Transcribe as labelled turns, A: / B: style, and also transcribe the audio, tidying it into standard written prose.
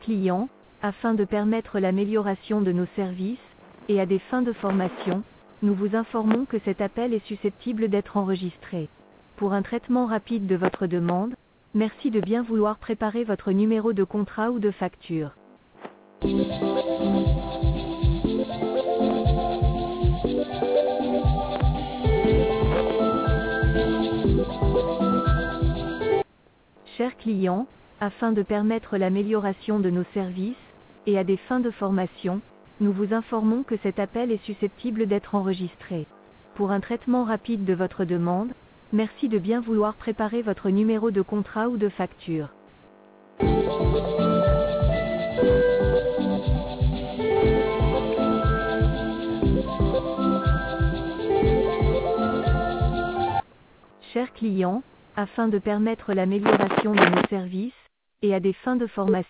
A: clients, afin de permettre l'amélioration de nos services, et à des fins de formation, nous vous informons que cet appel est susceptible d'être enregistré. Pour un traitement rapide de votre demande, merci de bien vouloir préparer votre numéro de contrat ou de facture. Chers clients, afin de permettre l'amélioration de nos services, et à des fins de formation, nous vous informons que cet appel est susceptible d'être enregistré. Pour un traitement rapide de votre demande, merci de bien vouloir préparer votre numéro de contrat ou de facture. Chers clients, afin de permettre l'amélioration de nos services, et à des fins de formation,